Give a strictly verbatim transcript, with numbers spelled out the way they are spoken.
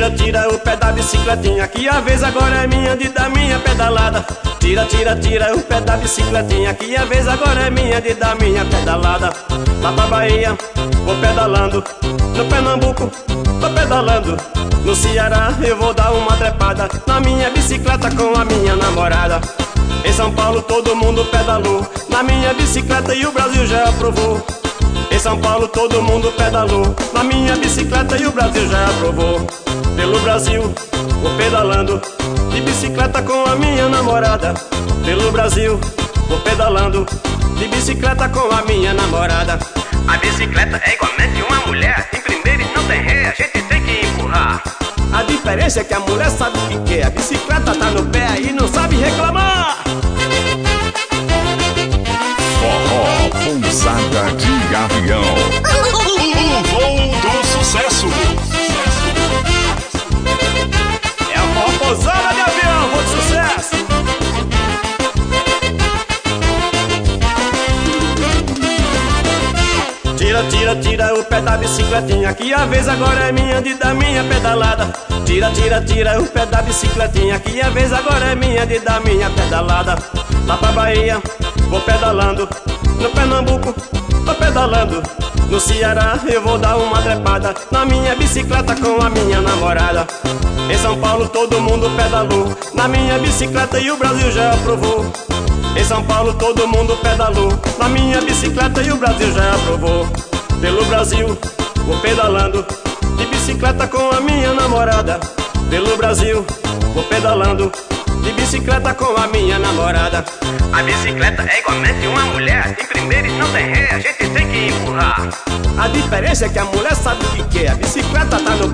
Tira, tira o pé da bicicletinha, que a vez agora é minha de dar minha pedalada. Tira, tira, tira o pé da bicicletinha, que a vez agora é minha de dar minha pedalada. Lá pra Bahia, vou pedalando. No Pernambuco, tô pedalando. No Ceará, eu vou dar uma trepada na minha bicicleta com a minha namorada. Em São Paulo, todo mundo pedalou na minha bicicleta e o Brasil já aprovou. Em São Paulo, todo mundo pedalou na minha bicicleta e o Brasil já aprovou. Pelo Brasil, vou pedalando de bicicleta com a minha namorada. Pelo Brasil, vou pedalando de bicicleta com a minha namorada. A bicicleta é igualmente uma mulher, em primeiro e não tem ré, a gente tem que empurrar. A diferença é que a mulher sabe o que quer, a bicicleta tá no pé e não sabe reclamar. Forró, pousada de avião. O voo do sucesso. É a forró pousada de avião, voo de sucesso. Tira, tira, tira o pé da bicicletinha, que a vez agora é minha de dar minha pedalada. Tira, tira, tira o pé da bicicletinha, que a vez agora é minha de dar minha pedalada. Lá pra Bahia, vou pedalando. No Pernambuco, tô pedalando. No Ceará, eu vou dar uma trepada na minha bicicleta com a minha namorada. Em São Paulo, todo mundo pedalou na minha bicicleta e o Brasil já aprovou. Em São Paulo, todo mundo pedalou na minha bicicleta e o Brasil já aprovou. Pelo Brasil, vou pedalando de bicicleta com a minha namorada. Pelo Brasil, vou pedalando de bicicleta com a minha namorada. A bicicleta é igualmente uma mulher, em primeiro e não tem ré, a gente tem que empurrar. A diferença é que a mulher sabe o que quer, a bicicleta tá no